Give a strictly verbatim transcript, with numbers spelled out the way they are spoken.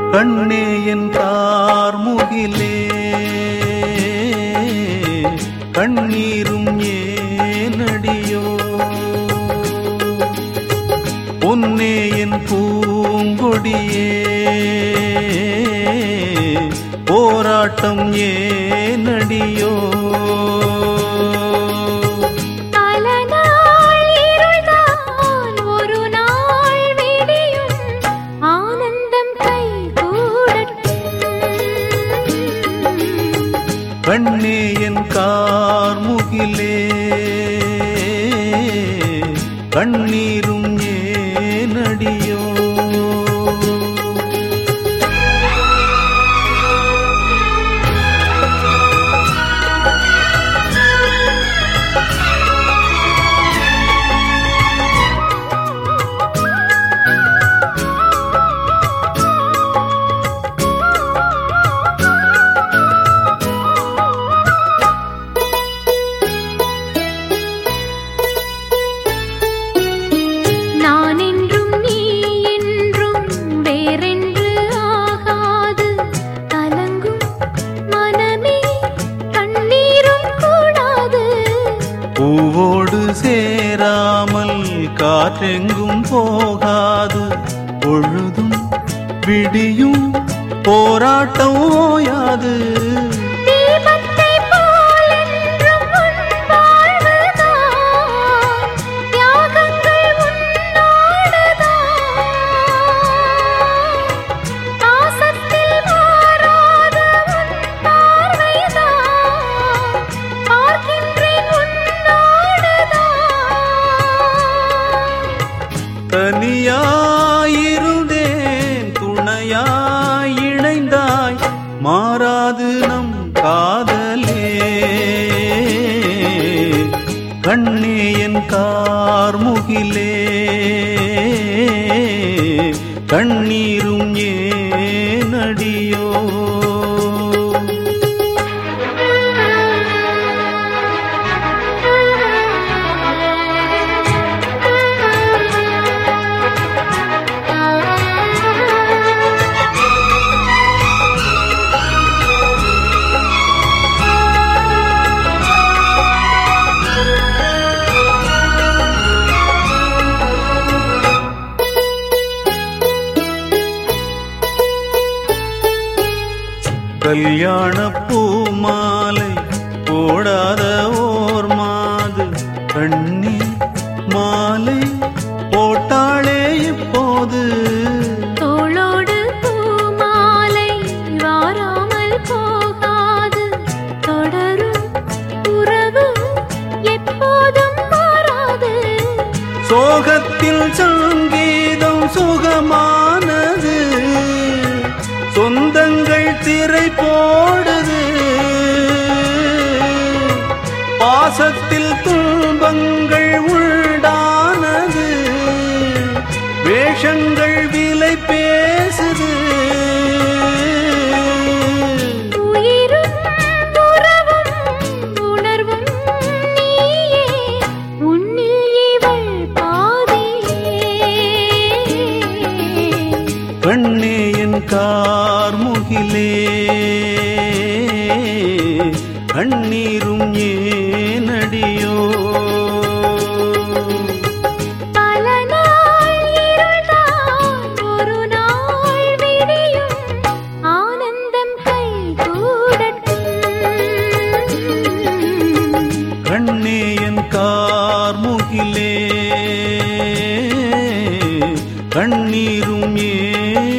கண்ணே என் கார்முகிலே கண்ணீரும் ஏனடியோ பொன்னே என் பூங்கொடியே போராட்டம் ஏனடியோ கண்ணே என் கார்முகிலே கண்ணீரும் ஏனடியோ பூவோடு சேராமல் காற்றெங்கும் போகாது பொழுதும் விடியும் போராட்டம் ஓயாது தனியாயிருந்தேன் துணையாய் இணைந்தாய் மாறாது நம் காதலே கண்ணே என் கார்முகிலே கண்ணீரும் ஏனடியோ கல்யாண பூமாலை போடாத ஓர் மாது கண்ணீர் மாலை போட்டாளே இப்போது தோளோடு பூமாலை வாராமல் போகாது தொடரும் உறவு எப்போதும் மாறாது சோகத்தில் சங்கீதம் சுகமானது சொந்தங்கள் திரை போடுது பாசத்தில் துன்பங்கள் உண்டானது வேஷங்கள் விலை பேசுது உயிரும் உறவும் உணர்வும் நீயே உன்னில் இவள் பாதியே கண்ணே என் கார்முகிலே கண்ணீரும் ஏனடியோ பல நாள் இருள்தான் ஒரு நாள் விடியும் ஆனந்தம் கைகூடட்டும் கண்ணே என் கார்முகிலே கண்ணீரும் ஏ